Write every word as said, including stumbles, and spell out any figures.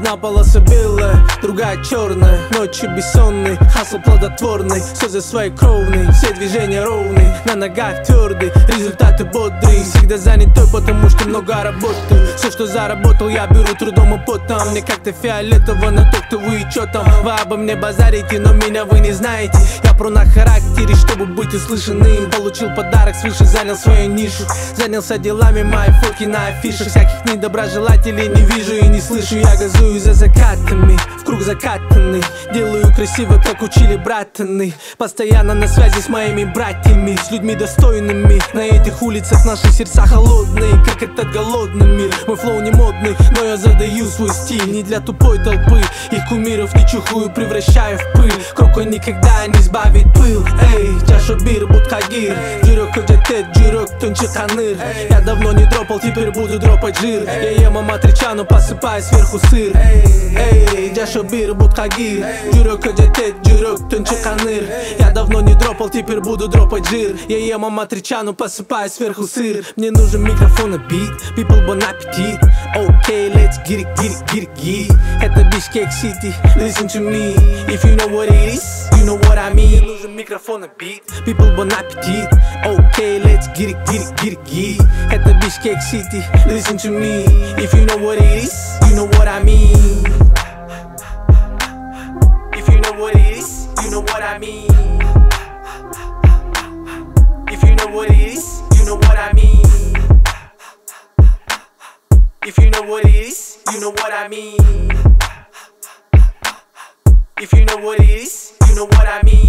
Одна полоса белая, другая черная. Ночи бессонные, хасл плодотворный. Слезы свои кровные, все движения ровные. На ногах твердый, результаты бодрые. Всегда занятой, потому что много работаю. Все, что заработал, я беру трудом и потом. Мне как-то фиолетово на то, кто вы и чё там. Вы обо мне базарите, но меня вы не знаете. Я про на характере, чтобы быть услышанным. Получил подарок свыше, занял свою нишу. Занялся делами, мои фотки на афишах. Всяких недоброжелателей не вижу и не слышу. Я газую за закатами, в круг закатанный. Делаю красиво, как учили братаны. Постоянно на связи с моими братьями, с людьми достойными. На этих улицах наши сердца холодные, как этот голодный мир. Мой флоу не модный, но я задаю свой стиль. Не для тупой толпы, их кумиров не чухую, превращаю в пыль. Крокой никогда не избавит пыл. Эй, чаша бир, будхагир. Жирок ödetет, жирок тонче каныр. Я давно не дропал, теперь буду дропать жир. Я ем аматричану, посыпаю сверху сыр. Эй, чаша бир, будхагир. Жирок ödetет, жирок тонче каныр. Я давно не дропал, теперь буду дропать жир. Я ем аматричану, посыпаю сверху сыр. Мне нужен микрофон и бит, people bon appetit. Okay, let's get it, get it, get it, get it. Это Bishkek City, listen to me. If you know what it is, you know what I mean. Мне нужен микрофон и бит, people bon appetit. Okay, let's get it, get it, get it, get it. Это Bishkek City, listen to me. If you know what it is, you know what I mean. If you know what it is, you know what I mean. If you know what it is, you know what I mean. If you know what it is, you know what I mean. If you know what it is, you know what I mean.